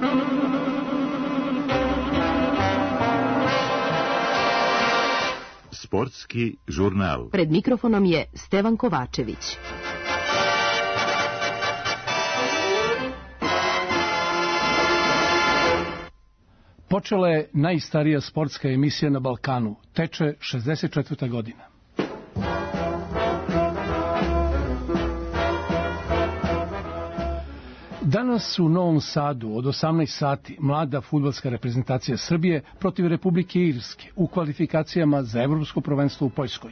Sportski žurnal. Pred mikrofonom je Stevan Kovačević. Počela je najstarija sportska emisija na Balkanu. Teče 64. godina. Danas u Novom Sadu od 18 sati mlada fudbalska reprezentacija Srbije protiv Republike Irske u kvalifikacijama za evropsko prvenstvo u Poljskoj.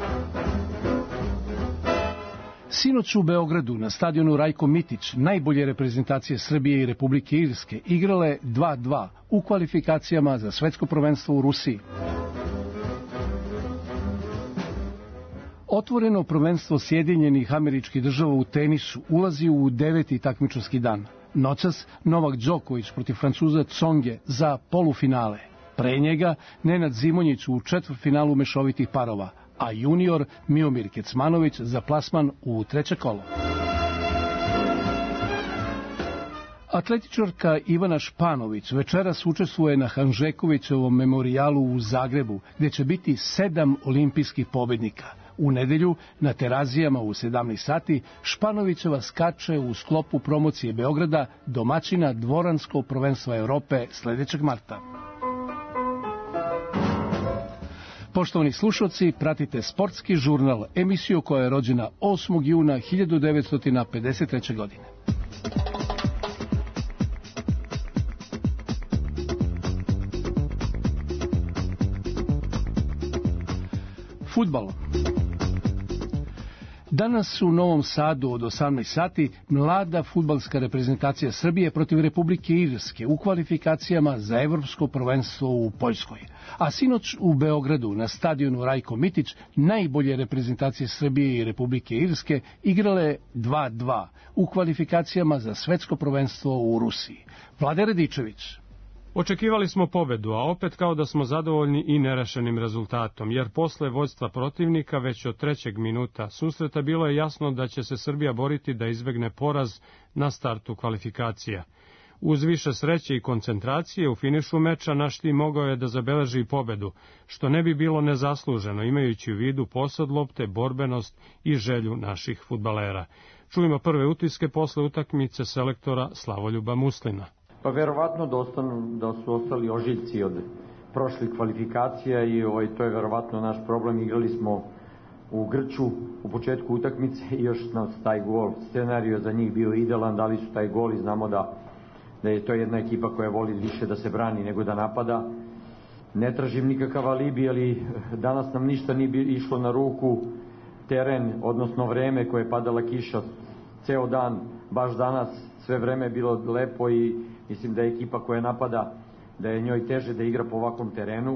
Sinoć u Beogradu na stadionu Rajko Mitić najbolje reprezentacije Srbije i Republike Irske igrale 2-2 u kvalifikacijama za svetsko prvenstvo u Rusiji. Otvoreno prvenstvo Sjedinjenih Američkih Država u tenisu ulazi u 9. takmičarski dan. Noćas Novak Đoković protiv Francuza Tsonge za polufinale. Pre njega Nenad Zimonjić u četvrtfinalu mešovitih parova, a junior Miomir Kecmanović za plasman u treće kolo. Atletičarka Ivana Španović večeras učestvuje na Hanžekovićevom memorijalu u Zagrebu, gde će biti 7 olimpijskih pobednika. U nedelju na Terazijama u 17 sati Španovićeva skače u sklopu promocije Beograda domaćina dvoranskog prvenstva Evrope sledećeg marta. Poštovani slušalci, pratite Sportski žurnal, emisiju koja je rođena 8. juna 1953. godine. Fudbal. Danas u Novom Sadu od 18 sati mlada fudbalska reprezentacija Srbije protiv Republike Irske u kvalifikacijama za evropsko prvenstvo u Poljskoj. A sinoć u Beogradu na stadionu Rajko Mitić najbolje reprezentacije Srbije i Republike Irske igrale 2-2 u kvalifikacijama za svetsko prvenstvo u Rusiji. Vlade Radičević. Očekivali smo pobedu, a opet kao da smo zadovoljni i nerešenim rezultatom, jer posle vođstva protivnika već od 3. minuta susreta bilo je jasno da će se Srbija boriti da izbegne poraz na startu kvalifikacija. Uz više sreće i koncentracije u finišu meča naš tim mogao je da zabeleži i pobedu, što ne bi bilo nezasluženo imajući u vidu posed lopte, borbenost i želju naših fudbalera. Čujemo prve utiske posle utakmice selektora Slavoljuba Muslina. Pa verovatno da su ostali ožiljci od prošlih kvalifikacija i to je verovatno naš problem. Igrali smo u grču u početku utakmice i još nas taj gol. Scenario za njih bio idealan, dali su taj gol i znamo da je to jedna ekipa koja voli više da se brani nego da napada. Ne tražim nikakav alibi, ali danas nam ništa nije išlo na ruku. Teren, odnosno vreme koje je padala kiša ceo dan, baš danas sve vreme je bilo lepo i mislim da je ekipa koja napada, da je njoj teže da igra po ovakvom terenu.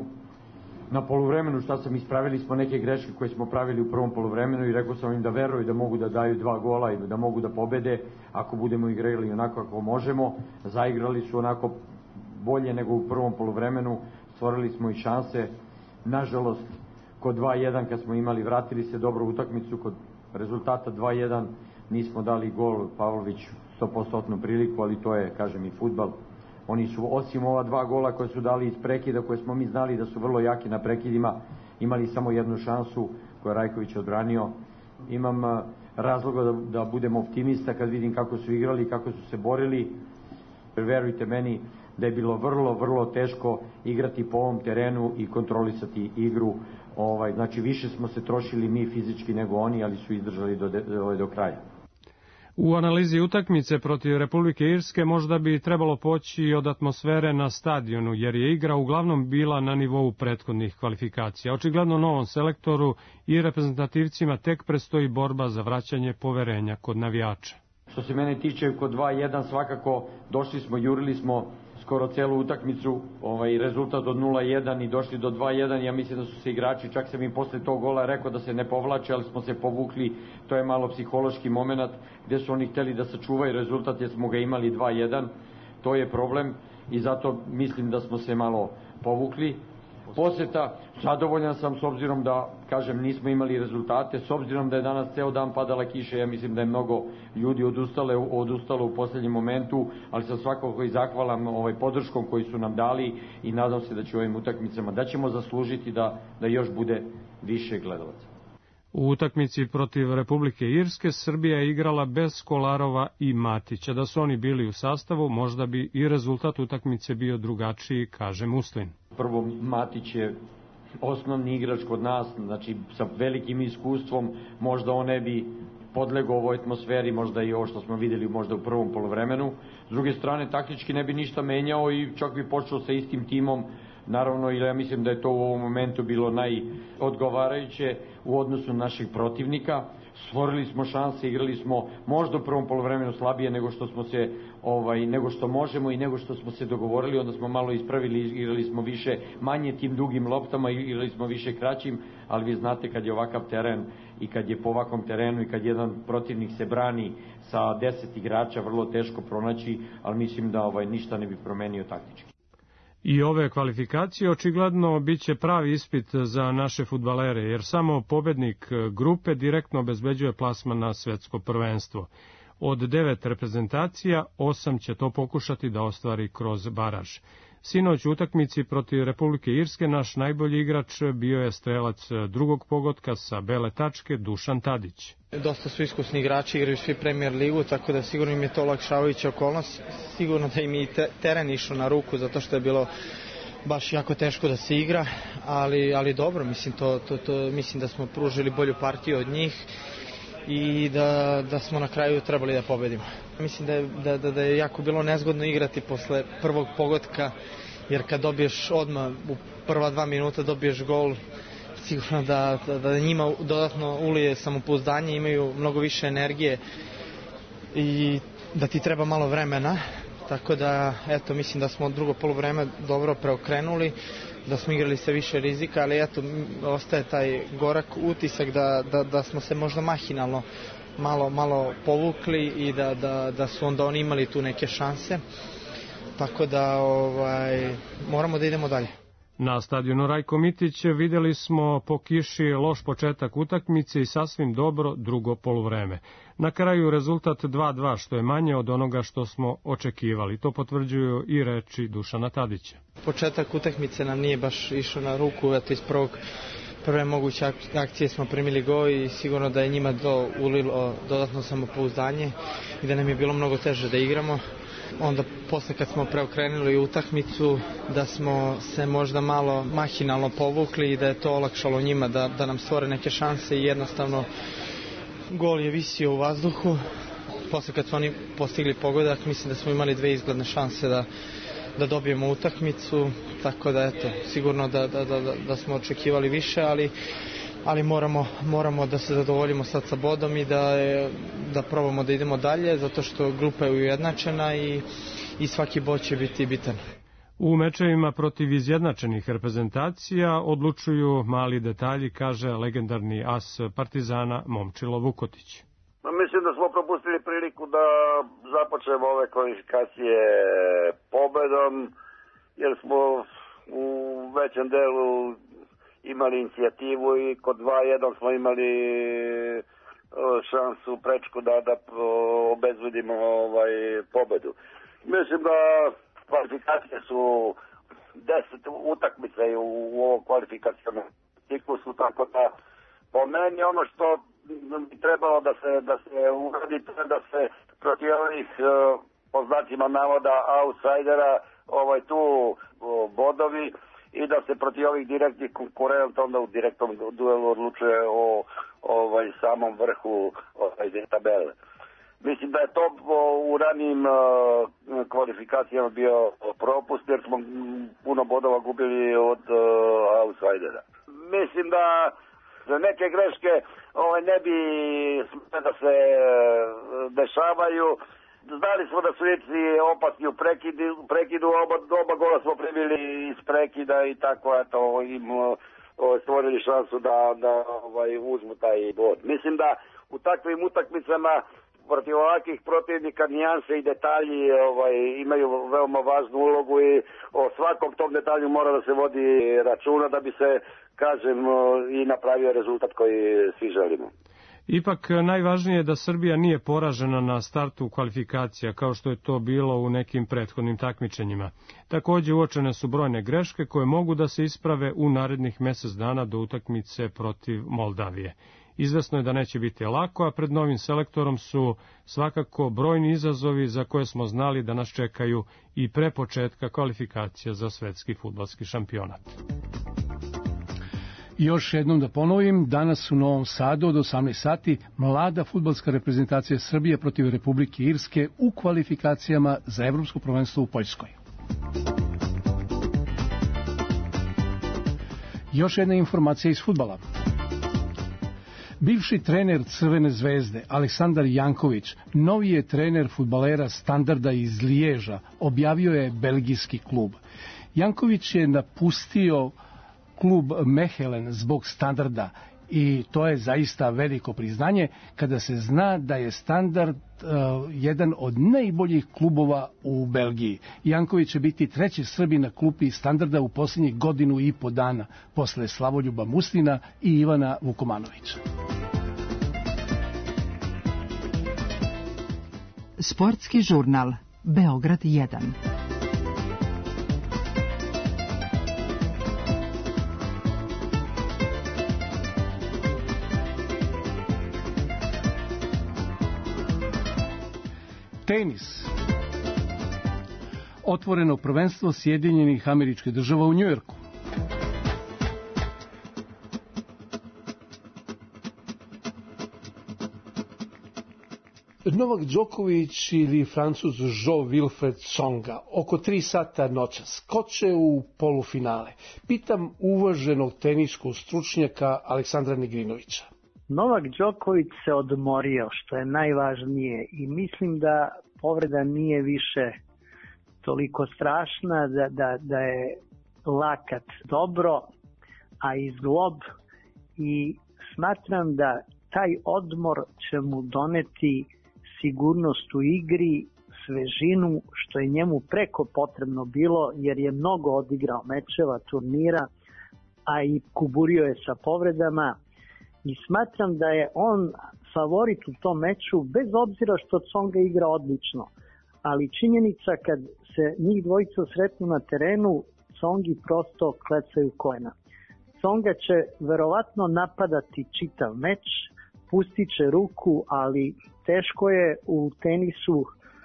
Na poluvremenu šta sam ispravili smo neke greške koje smo pravili u prvom poluvremenu i rekao sam im da veruju da mogu da daju 2 gola i da mogu da pobede ako budemo igrali onako kako možemo. Zaigrali su onako bolje nego u prvom poluvremenu, stvorili smo i šanse. Nažalost, kod 2-1 kad smo imali, vratili se dobro utakmicu, kod rezultata 2-1 nismo dali gol, Pavlović 100% priliku, ali to je, kažem, i fudbal. Oni su, osim ova 2 gola koje su dali iz prekida, koje smo mi znali da su vrlo jaki na prekidima, imali samo jednu šansu koju je Rajković odbranio. Imam razloga da budem optimista kad vidim kako su igrali, kako su se borili. Verujte meni da je bilo vrlo teško igrati po ovom terenu i kontrolisati igru. Znači, više smo se trošili mi fizički nego oni, ali su izdržali do kraja. U analizi utakmice protiv Republike Irske možda bi trebalo poći od atmosfere na stadionu, jer je igra uglavnom bila na nivou prethodnih kvalifikacija. Očigledno novom selektoru i reprezentativcima tek prestoji borba za vraćanje poverenja kod navijača. Što se mene tiče, kod 2-1 svakako došli smo, jurili smo skoro celu utakmicu, rezultat od 0-1 i došli do 2-1, ja mislim da su se igrači, čak sam im posle tog gola rekao da se ne povlače, ali smo se povukli, to je malo psihološki moment, gde su oni hteli da sačuvaju rezultat jer smo ga imali 2-1, to je problem i zato mislim da smo se malo povukli, poseta. Zadovoljan sam s obzirom da, kažem, nismo imali rezultate, s obzirom da je danas ceo dan padala kiša, ja mislim da je mnogo ljudi odustalo u poslednjem momentu, ali sam svakako i zahvalan podrškom koji su nam dali i nadam se da će u ovim utakmicama, da ćemo zaslužiti da još bude više gledalaca. U utakmici protiv Republike Irske Srbija je igrala bez Kolarova i Matića. Da su oni bili u sastavu, možda bi i rezultat utakmice bio drugačiji, kaže Muslin. Prvo, Matić je osnovni igrač kod nas, znači sa velikim iskustvom, možda on ne bi podlegao ovoj atmosferi, možda i ovo što smo videli možda u prvom poluvremenu. S druge strane, taktički ne bi ništa menjao i čak bi počeo sa istim timom. Naravno, ja mislim da je to u ovom momentu bilo najodgovarajuće u odnosu naših protivnika. Stvorili smo šanse, igrali smo možda u prvom poluvremenu slabije nego što možemo i nego što smo se dogovorili, onda smo malo ispravili, igrali smo više manje tim dugim loptama, igrali smo više kraćim, ali vi znate kad je ovakav teren i kad je po ovakvom terenu i kad jedan protivnik se brani sa 10 igrača, vrlo teško pronaći, ali mislim da ništa ne bi promenio taktički. I ove kvalifikacije očigledno biće pravi ispit za naše fudbalere, jer samo pobednik grupe direktno obezbeđuje plasman na svetsko prvenstvo. Od 9 reprezentacija, 8 će to pokušati da ostvari kroz baraž. Sinoć u utakmici protiv Republike Irske naš najbolji igrač bio je strelac drugog pogotka sa bele tačke Dušan Tadić. Dosta su iskusni igrači, igraju svi Premier ligu, tako da sigurno im je to olakšavajuća okolnost. Sigurno da im je i teren išao na ruku, zato što je bilo baš jako teško da se igra, ali dobro, mislim da smo pružili bolju partiju od njih i da smo na kraju trebali da pobedimo. Mislim da je jako bilo nezgodno igrati posle prvog pogotka, jer kad dobiješ odmah u prva 2 minuta dobiješ gol, sigurno da njima dodatno ulije samopouzdanje, imaju mnogo više energije i da ti treba malo vremena. Tako da, eto, mislim da smo drugo poluvreme dobro preokrenuli, da smo igrali sa više rizika, ali eto, ostaje taj gorak utisak da smo se možda mahinalno malo povukli i da su onda oni imali tu neke šanse. Tako da moramo da idemo dalje. Na stadionu Rajko Mitić videli smo po kiši loš početak utakmice i sasvim dobro drugo poluvreme. Na kraju rezultat 2:2, što je manje od onoga što smo očekivali. To potvrđuju i reči Dušana Tadića. Početak utakmice nam nije baš išao na ruku, eto iz prve moguće akcije smo primili gol i sigurno da je njima to ulilo dodatno samopouzdanje i da nam je bilo mnogo teže da igramo. Onda posle kad smo preokrenuli utakmicu, da smo se možda malo mahinalno povukli i da je to olakšalo njima da nam stvore neke šanse i jednostavno gol je visio u vazduhu. Posle kad su oni postigli pogodak, mislim da smo imali 2 izgledne šanse da dobijemo utakmicu, tako da eto, sigurno da smo očekivali više, ali moramo da se zadovoljimo sad sa bodom i da probamo da idemo dalje, zato što grupa je ujednačena i svaki bod će biti bitan. U mečevima protiv izjednačenih reprezentacija odlučuju mali detalji, kaže legendarni as Partizana Momčilo Vukotić. Mislim da smo propustili priliku da započnemo ove kvalifikacije pobedom, jer smo u većem delu imali inicijativu i kod 2:1 smo imali šansu prečku da obezbedimo pobedu. Mislim da kvalifikacije su 10 utakmica u ovom kvalifikacijnom ciklusu, tako da po meni ono što bi trebalo da se uradi, da se protiv ovih po znacima navoda outsidera tu bodovi i da se protiv ovih direktnih konkurenta onda u direktnom duelu odlučuje o samom vrhu tabele. Mislim da je to u ranijim kvalifikacijama bio propust, jer smo puno bodova gubili od outsidera. Mislim da za neke greške ne bi smele da se dešavaju. Znali smo da su Irci opasni u prekidu, oba gola smo primili iz prekida i tako im stvorili šansu da uzmu taj bod. Mislim da u takvim utakmicama protiv ovakvih protivnika nijanse i detalji imaju veoma važnu ulogu i o svakom tom detalju mora da se vodi računa da bi se, kažem, i napravio rezultat koji svi želimo. Ipak najvažnije je da Srbija nije poražena na startu kvalifikacija, kao što je to bilo u nekim prethodnim takmičenjima. Takođe uočene su brojne greške koje mogu da se isprave u narednih mesec dana do utakmice protiv Moldavije. Izvesno je da neće biti lako, a pred novim selektorom su svakako brojni izazovi za koje smo znali da nas čekaju i pre početka kvalifikacija za svetski fudbalski šampionat. Još jednom da ponovim, danas u Novom Sadu od 18 sati mlada fudbalska reprezentacija Srbije protiv Republike Irske u kvalifikacijama za evropsko prvenstvo u Poljskoj. Još jedna informacija iz fudbala. Bivši trener Crvene zvezde Aleksandar Janković, novi je trener fudbalera Standarda iz Liježa, objavio je belgijski klub. Janković je napustio klub Mechelen zbog Standarda i to je zaista veliko priznanje kada se zna da je Standard jedan od najboljih klubova u Belgiji. Janković će biti treći Srbin na klupi Standarda u posljednjih godinu i po dana posle Slavoljuba Muslina i Ivana Vukomanovića. Sportski žurnal Beograd 1. Tenis. Otvoreno prvenstvo Sjedinjenih Američkih Država u Njujorku. Novak Đoković ili Francuz Jean-Wilfried Tsonga oko 3 sata noćas skoče u polufinale. Pitam uvaženog teniskog stručnjaka Aleksandra Nigrinovića. Novak Đoković se odmorio, što je najvažnije, i mislim da povreda nije više toliko strašna, da je lakat dobro, a i zglob, i smatram da taj odmor će mu doneti sigurnost u igri, svežinu, što je njemu preko potrebno bilo, jer je mnogo odigrao mečeva, turnira, a i kuburio je sa povredama. I smatram da je on favorit u tom meču, bez obzira što Tsonga igra odlično. Ali činjenica kad se njih dvojica sretnu na terenu, Tsongi prosto klecaju koljena. Tsonga će verovatno napadati čitav meč, pustit će ruku, ali teško je u tenisu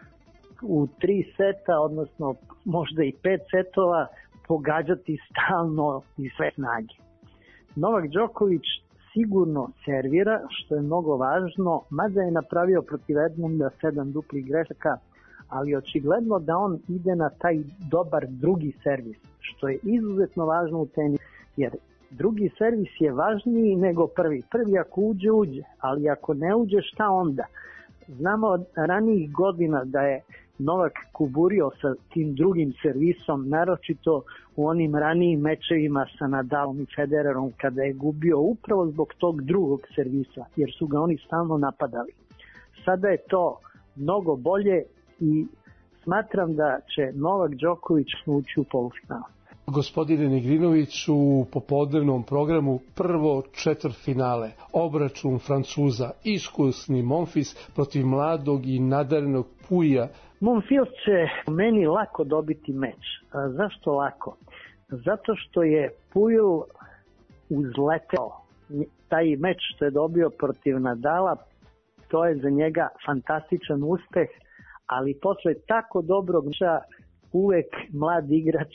u 3 seta, odnosno možda i 5 setova, pogađati stalno i sve snage. Novak Đoković sigurno servira, što je mnogo važno, mada je napravio protiv Edmunda 7 duplih grešaka, ali očigledno da on ide na taj dobar drugi servis, što je izuzetno važno u tenisu, jer drugi servis je važniji nego prvi. Prvi ako uđe, ali ako ne uđe, šta onda? Znamo od ranijih godina da je Novak kuburio sa tim drugim servisom, naročito u onim ranijim mečevima sa Nadalom i Federerom, kada je gubio upravo zbog tog drugog servisa, jer su ga oni stalno napadali. Sada je to mnogo bolje i smatram da će Novak Đoković ući u polufinale. Gospodine Nigrinović, u popodnevnom programu prvo četvrtfinale, obračun Francuza, iskusni Monfils protiv mladog i nadarenog Puija. Monfils će meni lako dobiti meč. Zašto lako? Zato što je Puil uzleteo. Taj meč što je dobio protiv Nadala, to je za njega fantastičan uspeh, ali posle tako dobrog meča uvek mlad igrač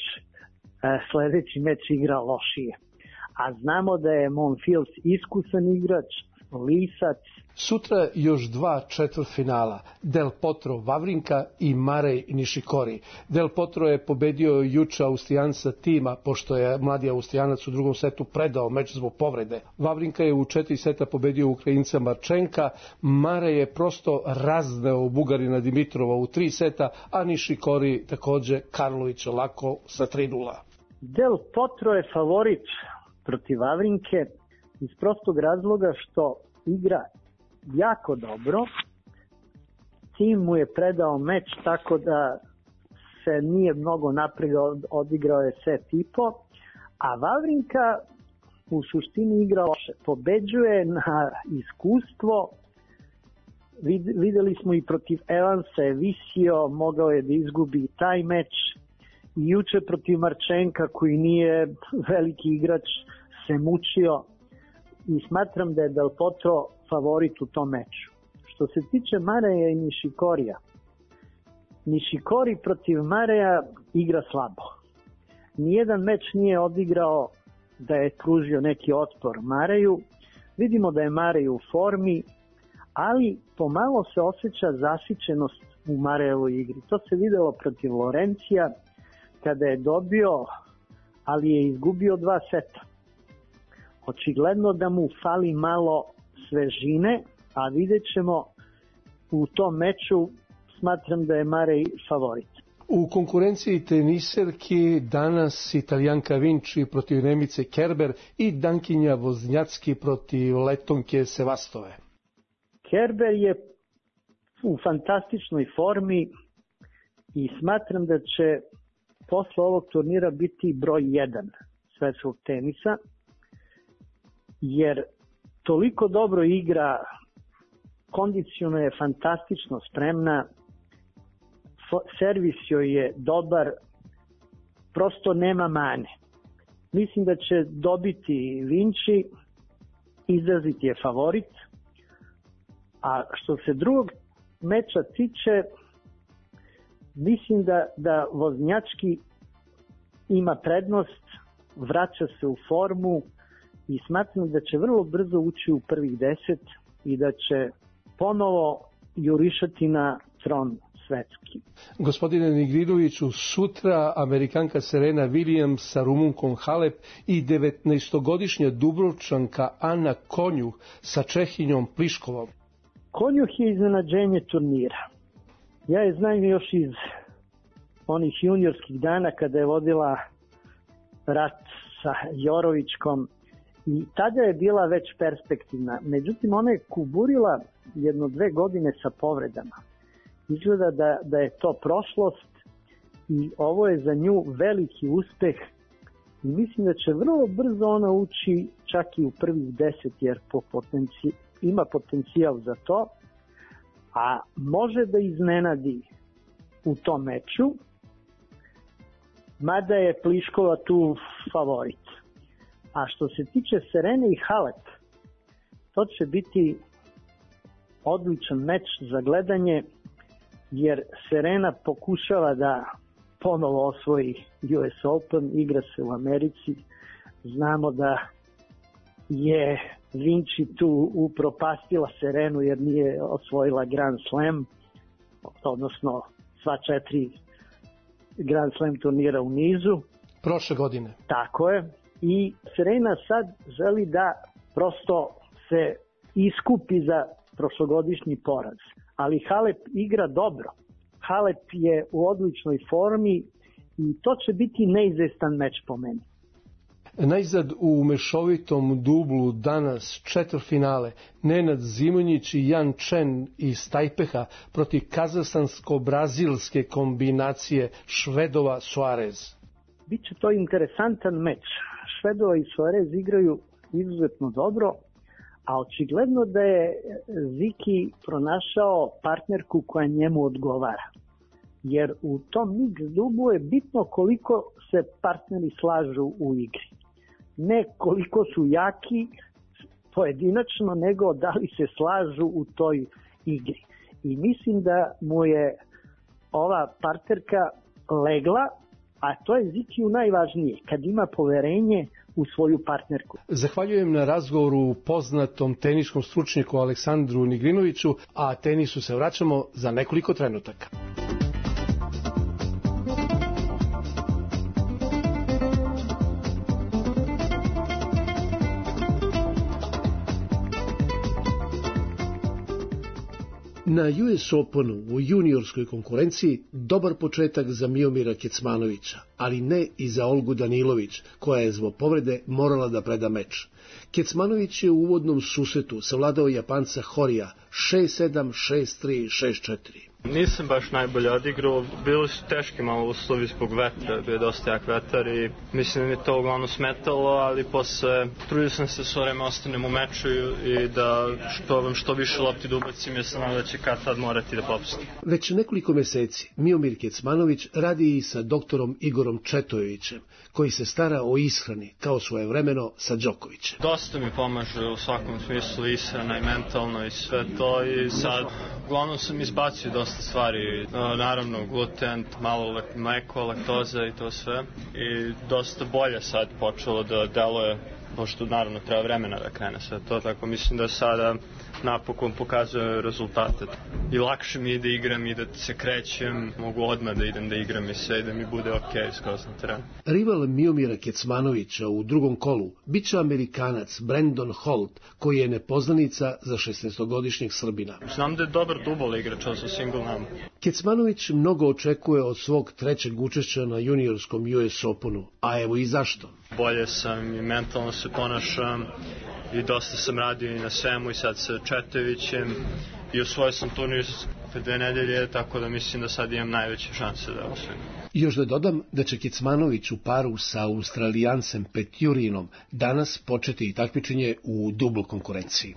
sledeći meč igra lošije. A znamo da je Monfils iskusan igrač, lisac. Sutra još 2 četvrtfinala, Del Potro Vavrinka i Marej Nišikori. Del Potro je pobedio juče Austrijanca Tima, pošto je mladi Austrijanac u drugom setu predao meč zbog povrede. Vavrinka je u 4 seta pobedio Ukrajinca Marčenka, Marej je prosto razneo Bugarina Dimitrova u 3 seta, a Nišikori takođe Karlović lako sa 3:0. Del Potro je favorit protiv Vavrinke iz prostog razloga što igra jako dobro tim mu je predao meč tako da se nije mnogo napregao, odigrao je set i po, a Vavrinka u suštini igra loše. Pobeđuje na iskustvo, videli smo i protiv Evansa je visio, mogao je da izgubi taj meč, i juče protiv Marčenka koji nije veliki igrač se mučio i smatram da je Del Potro favorit u tom meču. Što se tiče Mareja i Nishikorija, Nishikori protiv Mareja igra slabo. Nijedan meč nije odigrao da je pružio neki otpor Mareju. Vidimo da je Marej u formi, ali pomalo se osjeća zasićenost u Marejevoj igri. To se videlo protiv Lorencija kada je dobio, ali je izgubio 2 seta. Očigledno da mu fali malo svežine, a vidjet ćemo u tom meču, smatram da je Marej favorit. U konkurenciji teniserki danas Italijanka Vinci protiv Nemice Kerber i Dankinja Voznjacki protiv Letonke Sevastove. Kerber je u fantastičnoj formi i smatram da će posle ovog turnira biti broj 1 svetskog tenisa, jer toliko dobro igra, kondiciono je fantastično spremna, servis joj je dobar, prosto nema mane. Mislim da će dobiti Vinci, izraziti je favorit, a što se drugog meča tiče, mislim da Voznjački ima prednost, vraća se u formu i smatram da će vrlo brzo ući u prvih 10 i da će ponovo jurišati na tron svetski. Gospodine Nigridoviću, sutra Amerikanka Serena Williams sa Rumunkom Halep i 19-godišnja Dubrovčanka Ana Konjuh sa Čehinjom Pliškovom. Konjuh je iznenađenje turnira. Ja je znam još iz onih juniorskih dana kada je vodila rat sa Jorovićkom i tada je bila već perspektivna. Međutim, ona je kuburila 1-2 godine sa povredama. Izgleda da je to prošlost i ovo je za nju veliki uspeh i mislim da će vrlo brzo ona ući čak i u prvih 10 jer ima potencijal za to, a može da iznenadi u tom meču, mada je Pliškova tu favorit. A što se tiče Serene i Halep, to će biti odličan meč za gledanje, jer Serena pokušava da ponovo osvoji US Open, igra se u Americi. Znamo da je Vinci tu upropastila Serenu jer nije osvojila Grand Slam, odnosno sva 4 Grand Slam turnira u nizu. Prošle godine. Tako je. I Serena sad želi da prosto se iskupi za prošlogodišnji poraz. Ali Halep igra dobro. Halep je u odličnoj formi i to će biti neizvestan meč po meni. Najzad u mešovitom dublu danas četvrtfinale Nenad Zimonjić i Jan Čen iz Tajpeha protiv kazahstansko-brazilske kombinacije Švedova-Suarez. Biće to interesantan meč. Švedova i Suarez igraju izuzetno dobro, a očigledno da je Ziki pronašao partnerku koja njemu odgovara. Jer u tom mix dublu je bitno koliko se partneri slažu u igri. Ne koliko su jaki pojedinačno, nego da li se slažu u toj igri. I mislim da mu je ova partnerka legla, a to je Zikiju najvažnije, kad ima poverenje u svoju partnerku. Zahvaljujem na razgovoru poznatom teniškom stručnjaku Aleksandru Nigrinoviću, a tenisu se vraćamo za nekoliko trenutaka. Na US Openu u juniorskoj konkurenciji dobar početak za Miomira Kecmanovića, ali ne i za Olgu Danilović, koja je zbog povrede morala da preda meč. Kecmanović je u uvodnom susretu savladao Japanca Horija 6-7, 6-3, 6-4. Nisam baš najbolje odigrao, bili su teški malo uslovi zbog vetra, bio je dosta jak vetar i mislim da mi to uglavnom smetalo, ali posle trudio sam se sve vreme ostanem u meču i da što više lopti da ubacim, jer sam da će kad tad morati da popustim. Već nekoliko meseci Miomir Kecmanović radi i sa doktorom Igorom Četojevićem, koji se stara o ishrani kao svojevremeno sa Đokovićem. Dosta mi pomaže u svakom smislu, ishrana i mentalno i sve to, i sad uglavnom sam izbacio dosta stvari, naravno gluten, malo mleko, laktoza i to sve, i dosta bolje sad počelo da deluje, pošto naravno treba vremena da krene sve to, tako mislim da sada napokon pokazuje rezultate i lakše mi da igram i da se krećem, mogu odmah da idem da igram i sve i da mi bude okej skroz na terenu. Rival Miomira Kecmanovića u drugom kolu biće Amerikanac Brandon Holt, koji je nepoznanica za 16-godišnjeg Srbina. Znam da je dobar dubol igrač, ali sa single nam. Kecmanović mnogo očekuje od svog trećeg učešća na juniorskom US Openu, a evo i zašto. Bolje sam i mentalno se ponašam i dosta sam radio i na svemu i sad sa Četovićem i osvojio sam turnir pre 2 nedelje, tako da mislim da sad imam najveće šanse da osvojim. Još da dodam da će Kecmanović u paru sa Australijancem Petjurinom danas početi i takmičenje u dubl konkurenciji.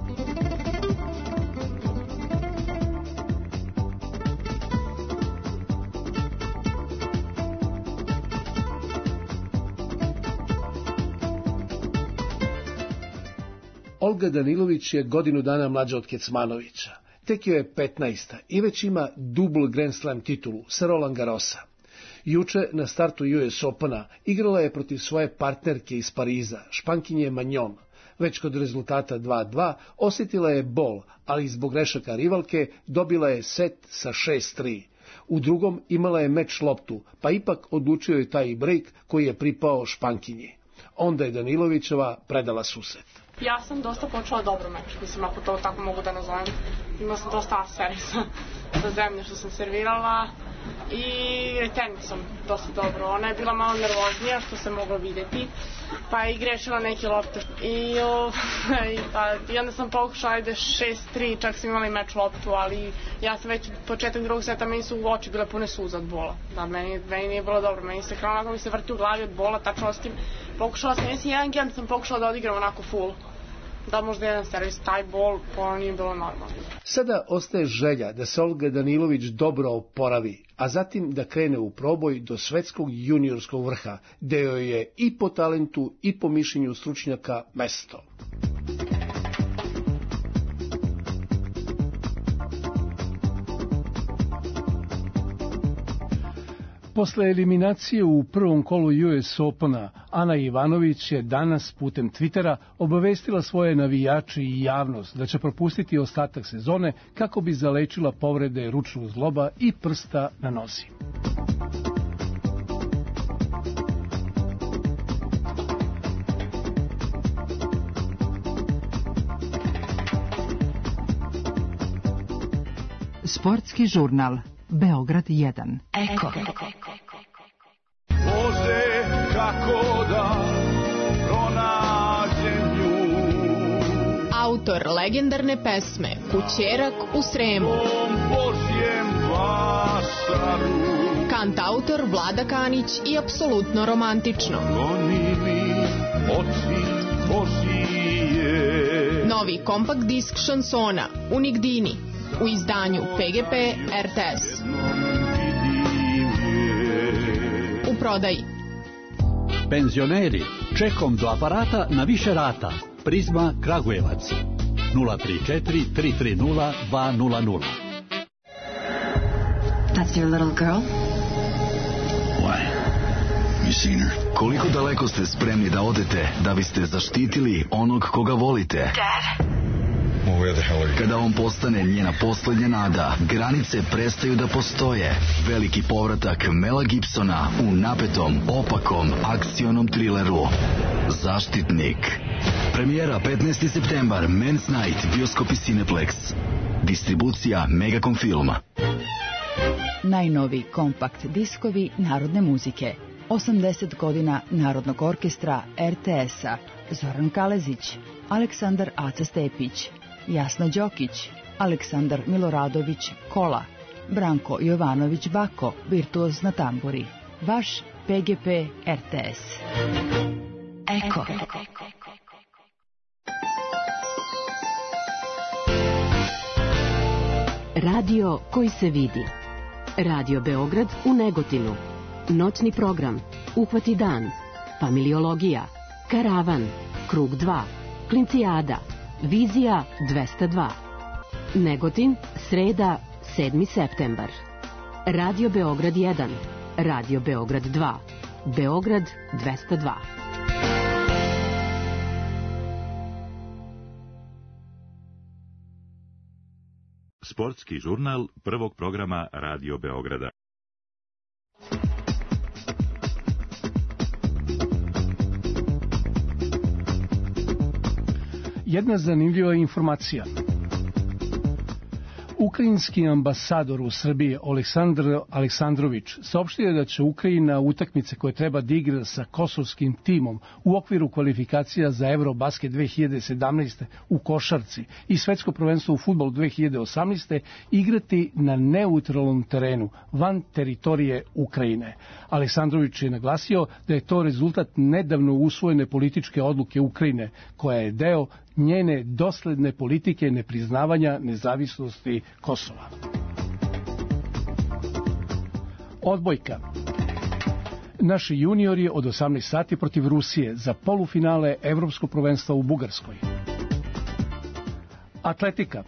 Olga Danilović je godinu dana mlađa od Kecmanovića. Tek joj je 15. i već ima dubl Grand Slam titulu sa Roland Garrosa. Juče na startu US Opena igrala je protiv svoje partnerke iz Pariza, Špankinje Magnon. Već kod rezultata 2-2 osjetila je bol, ali zbog grešaka rivalke dobila je set sa 6-3. U drugom imala je meč loptu, pa ipak odlučio je taj break koji je pripao Špankinji. Onda je Danilovićeva predala susret. Ja sam dosta počela dobro meč, mislim, ako to tako mogu da nazovem. Imala sam dosta servisa za zemlje što sam servirala i return sam dosta dobro. Ona je bila malo nervoznija, što se moglo vidjeti, pa je i grešila neke lopte. I onda sam pokušala ide 6-3, čak sam imala i meč loptu, ali ja sam već početak drugog seta, meni su u oči bile pune suza od bola. Da, meni nije bilo dobro, meni se krao onako mi se vrti u glavi od bola, tačno s tim. Pokušala sam, jedan game sam pokušala da odigram onako full. Da možda jedan servis, taj bol, pa nije bilo normalno. Sada ostaje želja da se Olga Danilović dobro oporavi, a zatim da krene u proboj do svetskog juniorskog vrha, gde joj je i po talentu i po mišljenju stručnjaka mesto. Posle eliminacije u prvom kolu US Opena, Ana Ivanović je danas putem Twittera obavestila svoje navijače i javnost da će propustiti ostatak sezone kako bi zalečila povrede ručnog zgloba i prsta na nozi. Sportski žurnal Beograd 1. Eko. Bože, kako da pronađem nju. Autor legendarne pesme Kućerak u Sremu. Kantautor Vlada Kanić i apsolutno romantično. Novi kompakt disk šansona Unik Dini u izdanju PGP RTS. U prodaji. Penzioneri, čekom do aparata na više rata. Prizma Kragujevac 034 330 200. That's your little girl? Why? You seen her? Koliko daleko ste spremni da odete da biste zaštitili onog koga volite? Dad. Kada on postane njena poslednja nada, granice prestaju da postoje. Veliki povratak Mela Gibsona u napetom, opakom, akcionom trileru Zaštitnik. Premijera 15. septembar, Men's Night, bioskopi Cineplex. Distribucija Megacom Filma. Najnovi kompakt diskovi narodne muzike. 80 godina Narodnog orkestra RTS-a. Zoran Kalezić, Aleksandar Aca Stepić, Jasna Đokić, Aleksandar Miloradović Kola, Branko Jovanović Bako, virtuoz na tamburi. Vaš PGP RTS. Eko. Radio koji se vidi. Radio Beograd u Negotinu. Noćni program. Uhvati dan. Familiologija. Karavan. Krug 2. Klincijada. Vizija 202. Negotin, sreda, 7. septembar. Radio Beograd 1. Radio Beograd 2. Beograd 202. Sportski žurnal prvog programa Radio Beograda. Jedna zanimljiva informacija. Ukrajinski ambasador u Srbiji Aleksandar Aleksandrović saopštio je da će Ukrajina utakmice koje treba da igra sa kosovskim timom u okviru kvalifikacija za Eurobasket 2017. u košarci i svetsko prvenstvo u fudbalu 2018. igrati na neutralnom terenu, van teritorije Ukrajine. Aleksandrović je naglasio da je to rezultat nedavno usvojene političke odluke Ukrajine, koja je deo njene dosledne politike nepriznavanja nezavisnosti Kosova. Odbojka. Naši juniori od 18 sati protiv Rusije za polufinale Evropskog prvenstva u Bugarskoj. Atletika.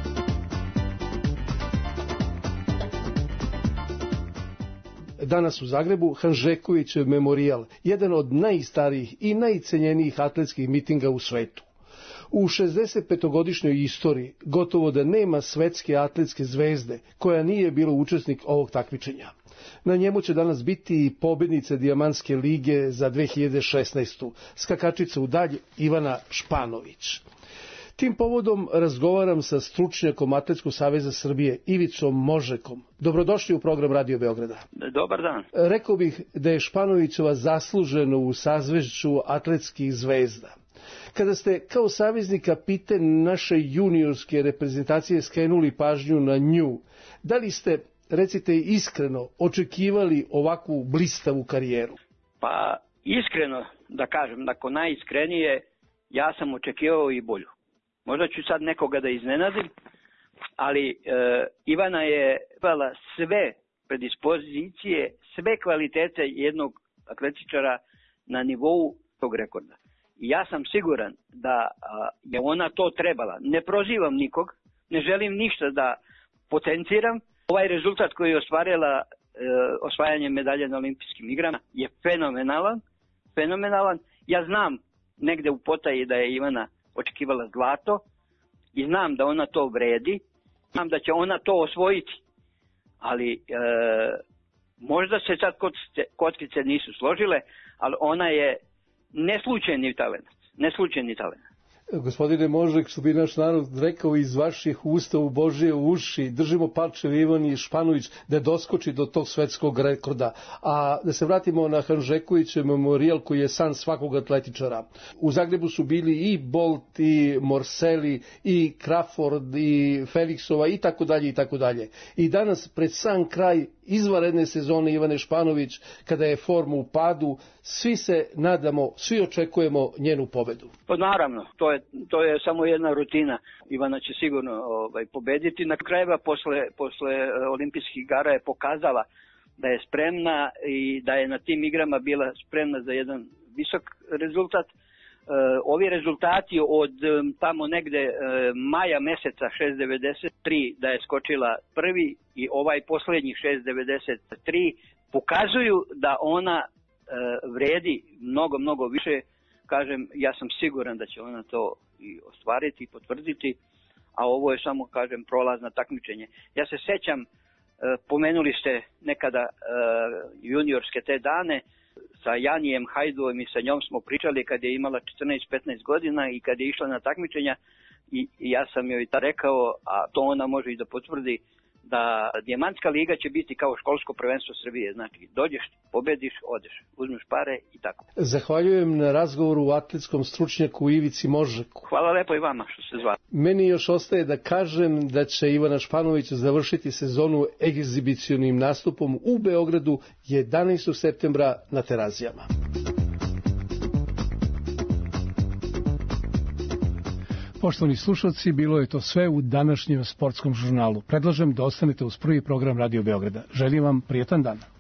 Danas u Zagrebu Hanžekovićev memorijal, jedan od najstarijih i najcenjenijih atletskih mitinga u svetu. U 65-godišnjoj istoriji gotovo da nema svetske atletske zvezde koja nije bila učesnik ovog takmičenja. Na njemu će danas biti i pobednica Dijamantske lige za 2016. skakačica u dalj Ivana Španović. Tim povodom razgovaram sa stručnjakom Atletskog saveza Srbije Ivicom Možekom. Dobrodošli u program Radio Beograda. Dobar dan. Rekao bih da je Španovićeva zaslužena u sazvežđu atletskih zvezda. Kada ste kao saveznik kapiten naše juniorske reprezentacije skrenuli pažnju na nju, da li ste, recite iskreno, očekivali ovakvu blistavu karijeru? Pa iskreno, da kažem, nakon najiskrenije, ja sam očekivao i bolju. Možda ću sad nekoga da iznenadim, ali Ivana je imala sve predispozicije, sve kvalitete jednog atletičara na nivou tog rekorda. I ja sam siguran da je ona to trebala. Ne prozivam nikog, ne želim ništa da potenciram. Ovaj rezultat koji je ostvarila osvajanjem medalje na olimpijskim igrama je fenomenalan. Ja znam negde u potaji da je Ivana očekivala zlato i znam da ona to vredi, znam da će ona to osvojiti, ali možda se sad kockice nisu složile, ali ona je neslučajni talent. Gospodine Možek, što bi naš narod rekao, iz vaših usta u Božije uši, držimo palčev Ivani Španović da doskoči do tog svetskog rekorda. A da se vratimo na Hanžekovićev memorijal koji je san svakog atletičara. U Zagrebu su bili i Bolt, i Morseli, i Crawford, i Felixova, i tako dalje, i tako dalje. I danas, pred sam kraj izvanredne sezone Ivane Španović, kada je forma u padu, svi se nadamo, svi očekujemo njenu pobedu. Pa naravno, to je samo jedna rutina. Ivana će sigurno pobediti. Na krajeva posle olimpijskih igara je pokazala da je spremna i da je na tim igrama bila spremna za jedan visok rezultat. Ovi rezultati od tamo negde maja meseca 6.93 da je skočila prvi i ovaj posljednji 6.93 pokazuju da ona vredi mnogo više. Kažem, ja sam siguran da će ona to i ostvariti i potvrditi, a ovo je samo, kažem, prolazna takmičenje. Ja se sećam, pomenuli ste nekada juniorske te dane, sa Janijem Hajduom i sa njom smo pričali kad je imala 14-15 godina i kad je išla na takmičenja. i ja sam joj rekao, a to ona može i da potvrdi, da Dijamantska liga će biti kao školsko prvenstvo Srbije. Znači, dođeš, pobediš, odeš, uzmeš pare i tako. Zahvaljujem na razgovoru u atletskom stručnjaku Ivici Možeku. Hvala lepo i vama što ste zvali. Meni još ostaje da kažem da će Ivana Španović završiti sezonu egzibicionim nastupom u Beogradu 11. septembra na Terazijama. Poštovani slušalci, bilo je to sve u današnjem sportskom žurnalu. Predlažem da ostanete uz prvi program Radio Beograda. Želim vam prijatan dan.